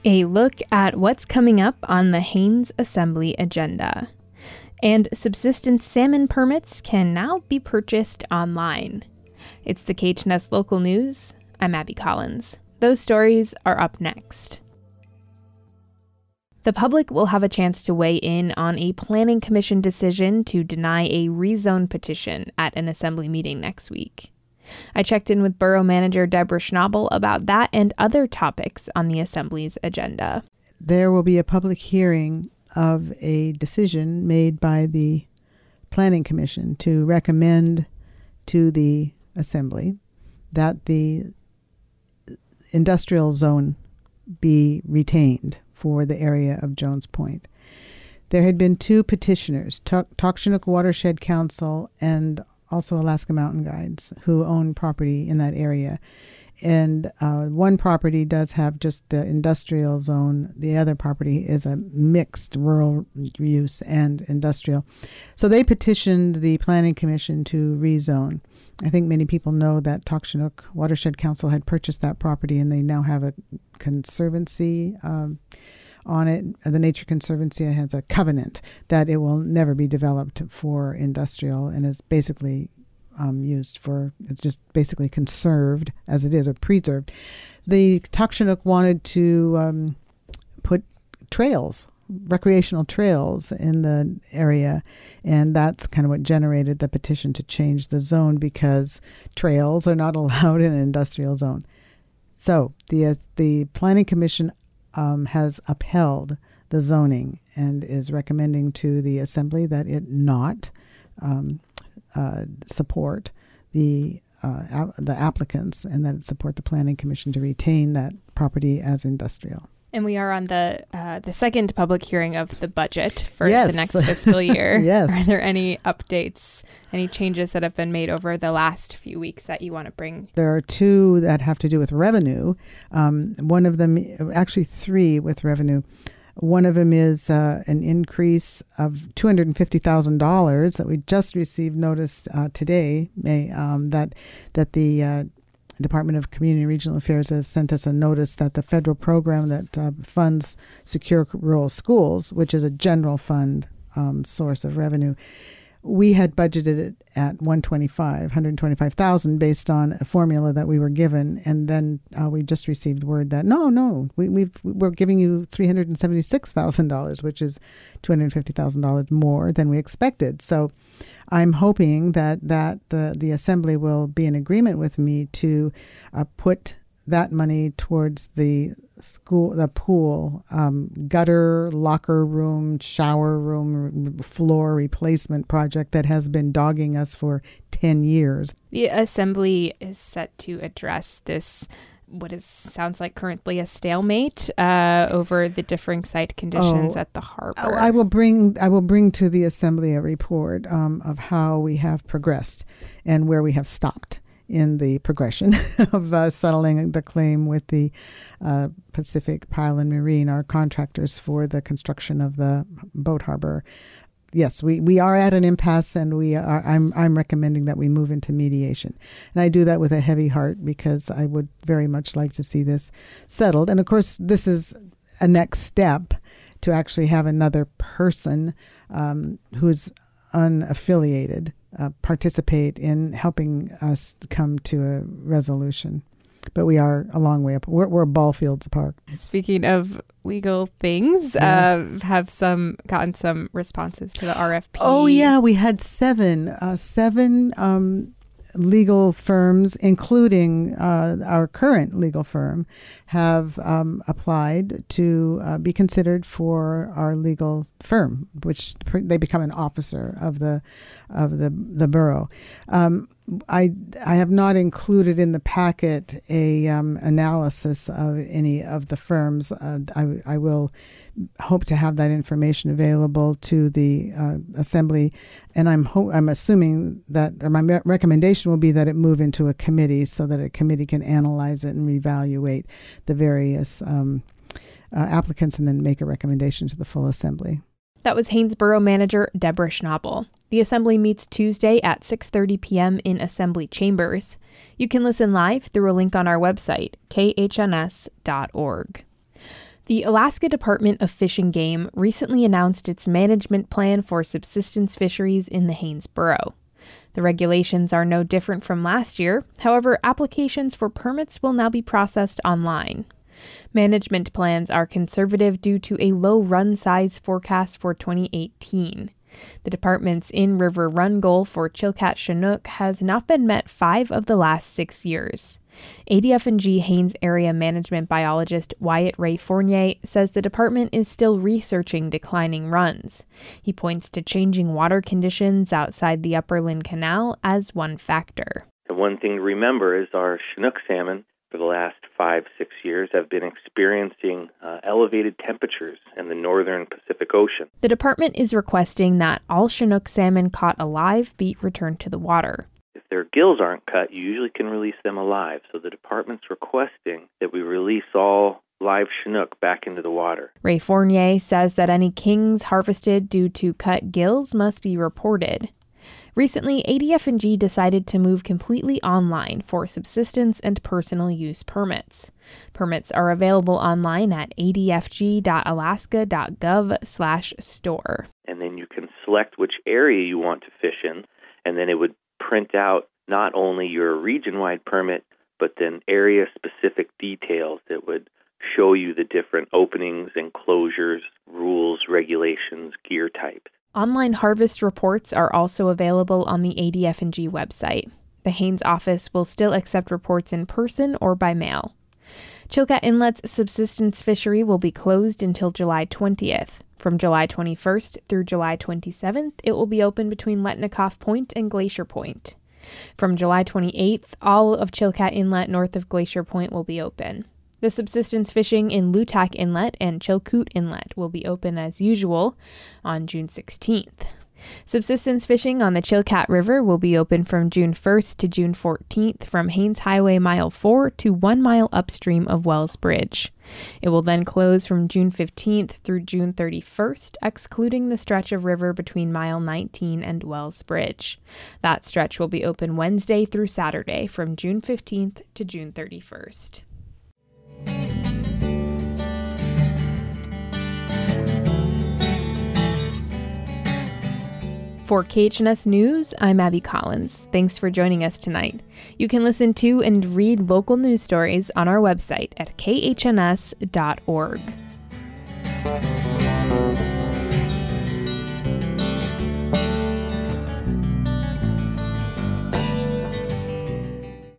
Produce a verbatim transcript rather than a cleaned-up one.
A look at what's coming up on the Haines Assembly agenda. And subsistence salmon permits can now be purchased online. It's the K H N S Local News. I'm Abby Collins. Those stories are up next. The public will have a chance to weigh in on a planning commission decision to deny a rezone petition at an assembly meeting next week. I checked in with Borough Manager Deborah Schnabel about that and other topics on the Assembly's agenda. There will be a public hearing of a decision made by the Planning Commission to recommend to the Assembly that the industrial zone be retained for the area of Jones Point. There had been two petitioners, Tokshonok Watershed Council and also Alaska Mountain Guides, who own property in that area. And uh, one property does have just the industrial zone. The other property is a mixed rural use and industrial. So they petitioned the Planning Commission to rezone. I think many people know that Tokshonok Watershed Council had purchased that property, and they now have a conservancy um, on it. The Nature Conservancy has a covenant that it will never be developed for industrial and is basically um, used for, it's just basically conserved as it is, or preserved. The Tokshonok wanted to um, put trails, recreational trails in the area, and that's kind of what generated the petition to change the zone, because trails are not allowed in an industrial zone. So the uh, the Planning Commission um, has upheld the zoning and is recommending to the Assembly that it not um, uh, support the uh, a- the applicants, and that it support the Planning Commission to retain that property as industrial. And we are on the uh, the second public hearing of the budget for Yes. the next fiscal year. Yes. Are there any updates, any changes that have been made over the last few weeks that you want to bring? There are two that have to do with revenue. Um, one of them, actually three with revenue. One of them is uh, an increase of two hundred fifty thousand dollars that we just received notice uh, today, May, um, that that the uh, Department of Community and Regional Affairs has sent us a notice that the federal program that uh, funds secure rural schools, which is a general fund um, source of revenue, we had budgeted it at one hundred twenty-five, one hundred twenty-five thousand based on a formula that we were given, and then uh, we just received word that no, no, we, we've, we're giving you three hundred seventy-six thousand dollars, which is two hundred fifty thousand dollars more than we expected. So I'm hoping that that uh, the Assembly will be in agreement with me to uh, put that money towards the school, the pool, um, gutter, locker room, shower room, floor replacement project that has been dogging us for ten years. The Assembly is set to address this, what is sounds like currently a stalemate uh, over the differing site conditions oh, at the harbor. I will bring I will bring to the Assembly a report um, of how we have progressed and where we have stopped in the progression of uh, settling the claim with the uh, Pacific Pile and Marine, our contractors for the construction of the boat harbor. Yes, we, we are at an impasse, and we are. I'm I'm recommending that we move into mediation, and I do that with a heavy heart because I would very much like to see this settled. And of course, this is a next step to actually have another person um, who's unaffiliated uh, participate in helping us come to a resolution. But we are a long way up. We're, we're ball fields apart. Speaking of legal things, Yes. uh, have some gotten some responses to the R F P. Oh, yeah. We had seven, uh, seven um, legal firms, including uh, our current legal firm, have um, applied to uh, be considered for our legal firm, which pr- they become an officer of the of the the borough. Um, I I have not included in the packet a um, analysis of any of the firms. Uh, I I will hope to have that information available to the uh, Assembly, and I'm ho- I'm assuming that, or my me- recommendation will be that it move into a committee so that a committee can analyze it and reevaluate the various um, uh, applicants, and then make a recommendation to the full Assembly. That was Haines Borough Manager Deborah Schnabel. The Assembly meets Tuesday at six thirty p.m. in Assembly Chambers. You can listen live through a link on our website, k h n s dot org. The Alaska Department of Fish and Game recently announced its management plan for subsistence fisheries in the Haines Borough. The regulations are no different from last year. However, applications for permits will now be processed online. Management plans are conservative due to a low run size forecast for twenty eighteen. The department's in-river run goal for Chilkat Chinook has not been met five of the last six years. A D F and G Haines area management biologist Wyatt Ray Fournier says the department is still researching declining runs. He points to changing water conditions outside the Upper Lynn Canal as one factor. The one thing to remember is our Chinook salmon for the last five, six years have been experiencing uh, elevated temperatures in the northern Pacific Ocean. The department is requesting that all Chinook salmon caught alive be returned to the water. If their gills aren't cut, you usually can release them alive. So the department's requesting that we release all live Chinook back into the water. Ray Fournier says that any kings harvested due to cut gills must be reported. Recently, A D F and G decided to move completely online for subsistence and personal use permits. Permits are available online at a d f g dot alaska dot gov slash store. And then you can select which area you want to fish in, and then it would print out not only your region-wide permit, but then area-specific details that would show you the different openings, enclosures, rules, regulations, gear types. Online harvest reports are also available on the A D F and G website. The Haines office will still accept reports in person or by mail. Chilkat Inlet's subsistence fishery will be closed until July twentieth. From July twenty-first through July twenty-seventh, it will be open between Letnikoff Point and Glacier Point. From July twenty-eighth, all of Chilkat Inlet north of Glacier Point will be open. The subsistence fishing in Lutak Inlet and Chilkoot Inlet will be open as usual on June sixteenth. Subsistence fishing on the Chilkat River will be open from June first to June fourteenth from Haines Highway Mile four to one mile upstream of Wells Bridge. It will then close from June fifteenth through June thirty-first, excluding the stretch of river between Mile nineteen and Wells Bridge. That stretch will be open Wednesday through Saturday from June fifteenth to June thirty-first. For K H N S News, I'm Abby Collins. Thanks for joining us tonight. You can listen to and read local news stories on our website at k h n s dot org.